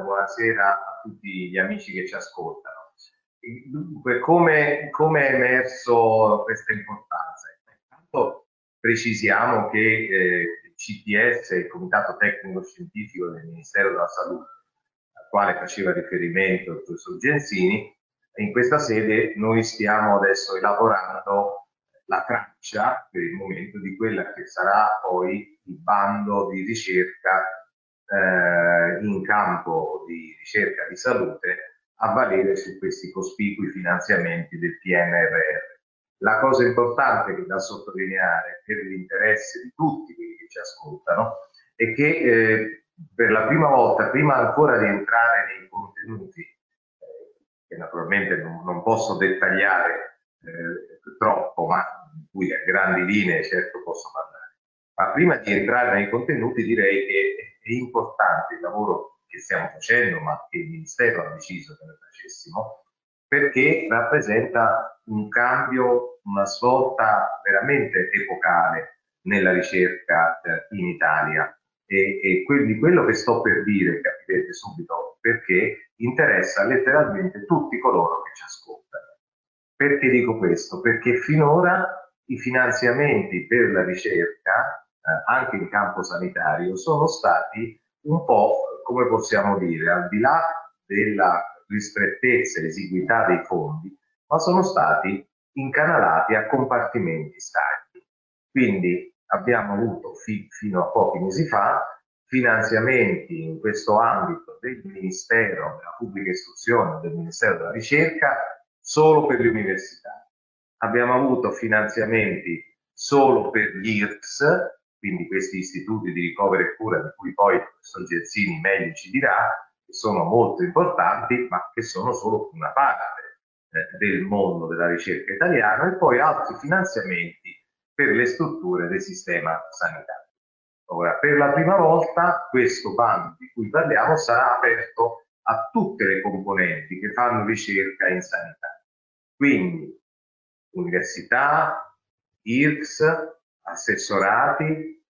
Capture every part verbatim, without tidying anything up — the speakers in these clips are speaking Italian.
Buonasera a tutti gli amici che ci ascoltano. Dunque, come, come è emerso questa importanza? Intanto precisiamo che eh, il C T S, il Comitato Tecnico Scientifico del Ministero della Salute, al quale faceva riferimento il professor Gensini, in questa sede noi stiamo adesso elaborando la traccia per il momento di quella che sarà poi il bando di ricerca eh, in campo di ricerca di salute a valere su questi cospicui finanziamenti del P N R R. La cosa importante che da sottolineare per l'interesse di tutti quelli che ci ascoltano è che eh, per la prima volta, prima ancora di entrare nei contenuti, eh, che naturalmente non, non posso dettagliare eh, troppo, ma di cui a grandi linee certo posso parlare, ma prima di entrare nei contenuti direi che è importante il lavoro che stiamo facendo, ma che il Ministero ha deciso che noi facessimo, perché rappresenta un cambio, una svolta veramente epocale nella ricerca eh, in Italia. E, e que di quello che sto per dire capirete subito perché interessa letteralmente tutti coloro che ci ascoltano. Perché dico questo? Perché finora i finanziamenti per la ricerca, eh, anche in campo sanitario, sono stati un po', come possiamo dire, al di là della ristrettezza e esiguità dei fondi, ma sono stati incanalati a compartimenti stagni. Quindi abbiamo avuto fi fino a pochi mesi fa finanziamenti in questo ambito del Ministero della Pubblica Istruzione, del Ministero della Ricerca, solo per le università. Abbiamo avuto finanziamenti solo per gli I R C S, quindi questi istituti di ricovero e cura di cui poi il professor Gensini meglio ci dirà, che sono molto importanti, ma che sono solo una parte eh, del mondo della ricerca italiano, e poi altri finanziamenti per le strutture del sistema sanitario. Ora, per la prima volta questo bando di cui parliamo sarà aperto a tutte le componenti che fanno ricerca in sanità. Quindi università, I R C S, assessorati,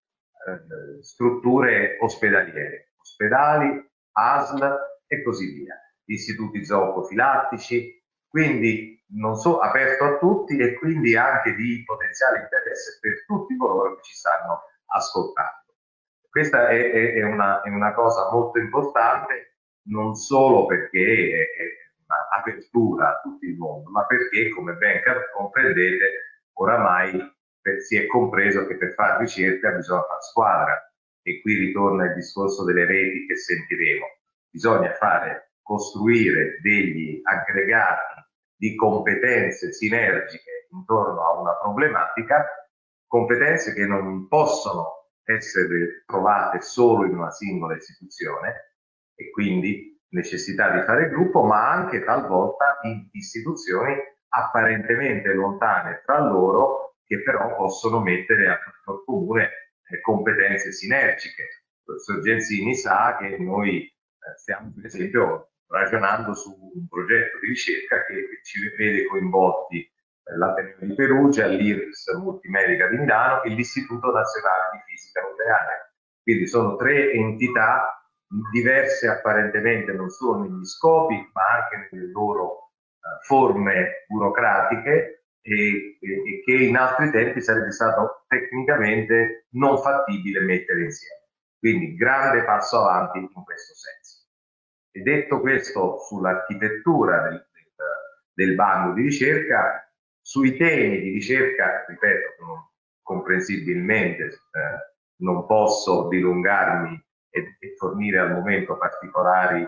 eh, strutture ospedaliere, ospedali, A S L e così via, istituti zooprofilattici, quindi non so, aperto a tutti e quindi anche di potenziale interesse per tutti coloro che ci stanno ascoltando. Questa è, è, è, una, è una cosa molto importante, non solo perché è, è un'apertura a tutto il mondo, ma perché, come ben comprendete, oramai per, si è compreso che per fare ricerca bisogna fare squadra, e qui ritorna il discorso delle reti che sentiremo. Bisogna fare, costruire degli aggregati di competenze sinergiche intorno a una problematica, competenze che non possono essere trovate solo in una singola istituzione, e quindi necessità di fare gruppo, ma anche talvolta in istituzioni apparentemente lontane tra loro, che però possono mettere a fattor comune eh, competenze sinergiche. Il professor Gensini sa che noi eh, stiamo per esempio ragionando su un progetto di ricerca che ci vede coinvolti l'Ateneo di Perugia, l'I R C S Multimedica di Milano e l'Istituto Nazionale di Fisica Nucleare. Quindi sono tre entità diverse apparentemente non solo negli scopi ma anche nelle loro uh, forme burocratiche, e, e, e che in altri tempi sarebbe stato tecnicamente non fattibile mettere insieme. Quindi grande passo avanti in questo senso. E detto questo sull'architettura del, del, del bando di ricerca, sui temi di ricerca, ripeto, comprensibilmente eh, non posso dilungarmi e, e fornire al momento particolari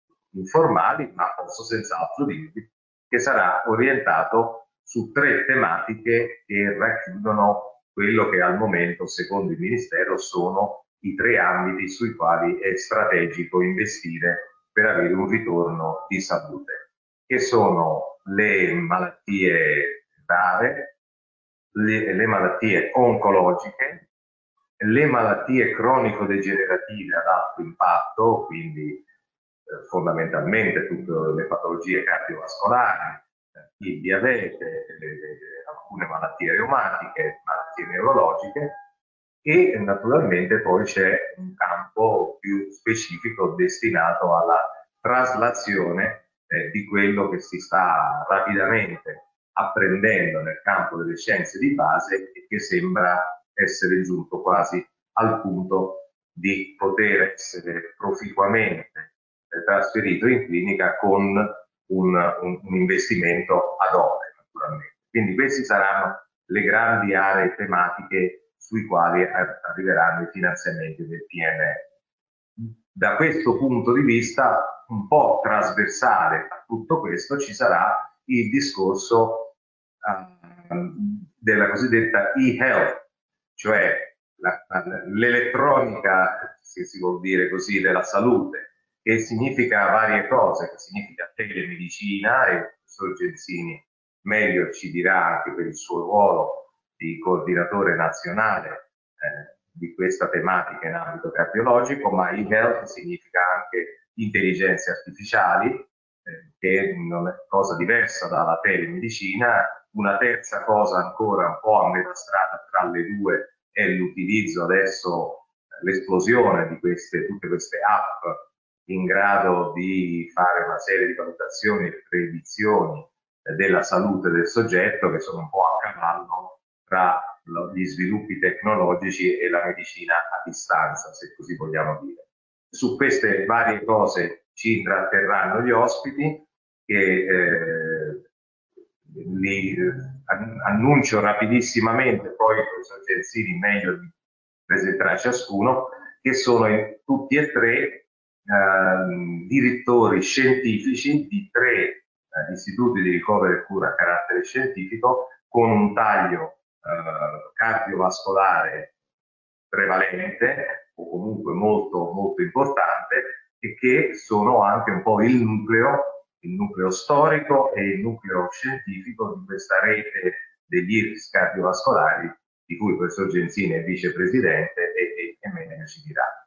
informali, ma posso senz'altro dirvi che sarà orientato su tre tematiche che racchiudono quello che al momento, secondo il Ministero, sono i tre ambiti sui quali è strategico investire per avere un ritorno di salute, che sono le malattie rare, le, le malattie oncologiche, le malattie cronico-degenerative ad alto impatto, quindi eh, fondamentalmente tutte le patologie cardiovascolari, eh, il diabete, le, le, alcune malattie reumatiche, malattie neurologiche, e naturalmente poi c'è un campo più specifico destinato alla traslazione eh, di quello che si sta rapidamente apprendendo nel campo delle scienze di base e che sembra essere giunto quasi al punto di poter essere proficuamente eh, trasferito in clinica con un, un, un investimento ad opera, naturalmente. Quindi queste saranno le grandi aree tematiche sui quali arriveranno i finanziamenti del P N R R. Da questo punto di vista, un po' trasversale a tutto questo, ci sarà il discorso uh, della cosiddetta e-health, cioè l'elettronica, se si vuol dire così, della salute, che significa varie cose, che significa telemedicina, e il professor Genzini meglio ci dirà anche per il suo ruolo di coordinatore nazionale eh, di questa tematica in ambito cardiologico, ma e-health significa anche intelligenze artificiali, eh, che non è cosa diversa dalla telemedicina. Una terza cosa ancora un po' a metà strada tra le due è l'utilizzo adesso, l'esplosione di queste, tutte queste app in grado di fare una serie di valutazioni e predizioni della salute del soggetto, che sono un po' a cavallo tra gli sviluppi tecnologici e la medicina a distanza, se così vogliamo dire. Su queste varie cose ci intratterranno gli ospiti, che eh, li annuncio rapidissimamente, poi il professor Genzini meglio li presenterà ciascuno, che sono in, tutti e tre eh, direttori scientifici di tre eh, istituti di ricovero e cura a carattere scientifico, con un taglio eh, cardiovascolare prevalente o comunque molto, molto importante, e che sono anche un po' il nucleo, il nucleo storico e il nucleo scientifico di questa rete degli I R C S cardiovascolari, di cui il professor Genzini è vicepresidente e, e, e meglio ci dirà.